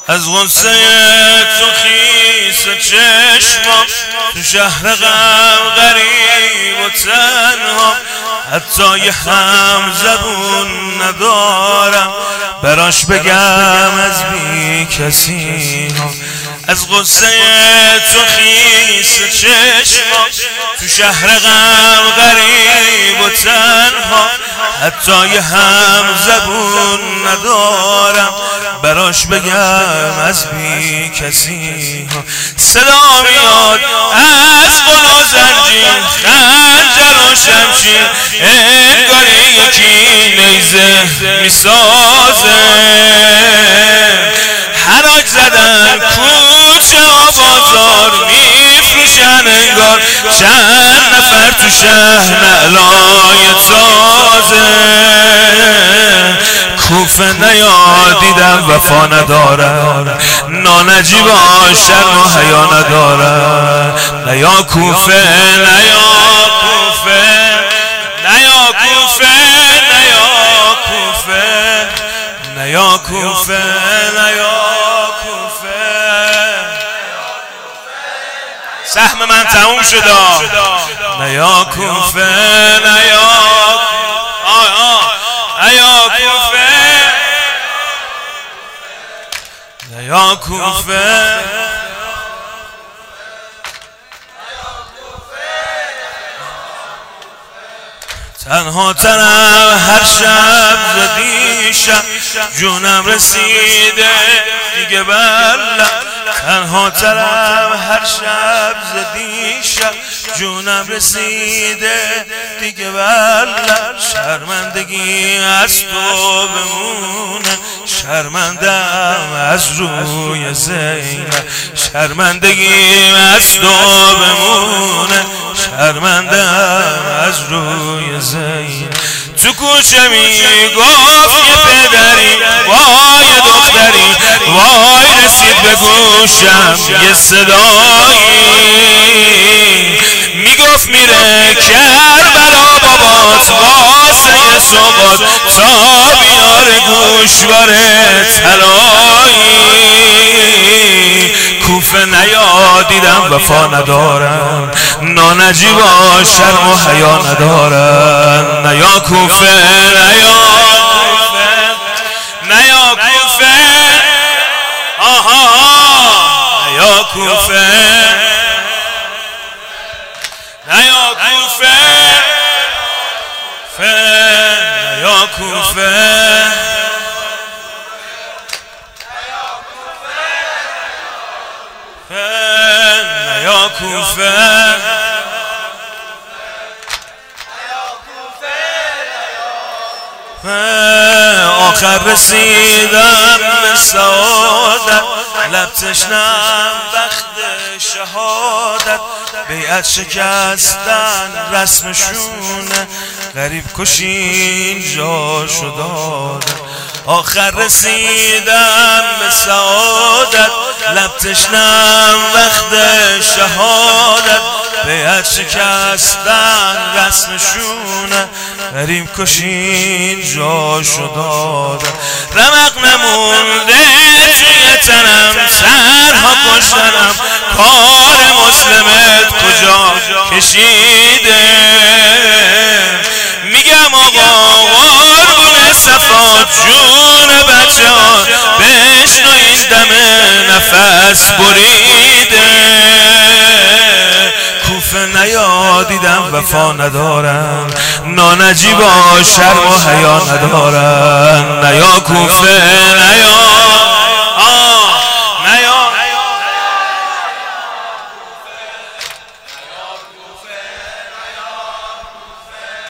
از غصه تو خیس چشمم تو شهر غم غریب و تنها، حتی یه هم زبون ندارم براش بگم از بی کسی ها. از غصه تو خیس چشمم تو شهر غم غریب و تنها، حتی یه هم زبون ندارم براش بگم از بی کسی ها. صدا میاد از قل و زنجیر، خنجر و شمشیر، انگاری یکی نیزه میسازه. حراج زدن کوچه و بازار میفروشن انگار چند نفر تو شهر نعلای تازه. کوفه نیادیدم وفا ندارم، نانجیبا شرم و حیا ندارم. نیا کوفه نیا کوفه نیا کوفه نیا کوفه نیا کوفه نیا کوفه. سهم من تموم شد. نیا کوفه نیا نیا کوفه نیا کوفه. تنها تنم هر شب زدیشم، جونم رسیده دیگه بلم. تنها تنم هر شب زدیشم، جونم رسیده دیگه بلم. شرمندگی از تو بمونه، شرمندم از روی زینب. شرمندگی از تو بمونه، شرمندم از روی زینب. تو کوچه میگفت یه پدری وای دختری، وای رسید به گوشم یه صدایی میگفت میره کربلا بابات واسه صبات تا بیاره گوشوار طلایی. کوفه نیادیدم وفا ندارم، نانجیبا شرم و حیا ندارم. نیا کوفه نیا کوفه نیا کوفه آها نیا کوفه نیا کوفه نیا کوفه. نیا کوفه آخر رسیدم به سعادت، لب تشنم وقت شهادت. بیعت شکستن رسمشونه، غریب کشین جاشو دادن. آخر رسیدم به سعادت، لب تشنم وقت شهادت. بیعت شکستن رسمشونه، غریب کشین جاشو دادن. رمق نمونده توی تنم، سرها کشتنم، کار مسلمت کجا کشیده. میگم آقا قربون صفات جون بچه ها، بشنو این دم نفس بریده. کوفه نیادیدم وفا ندارم، نانجیبا شرم و حیا ندارم. نیا کوفه نیا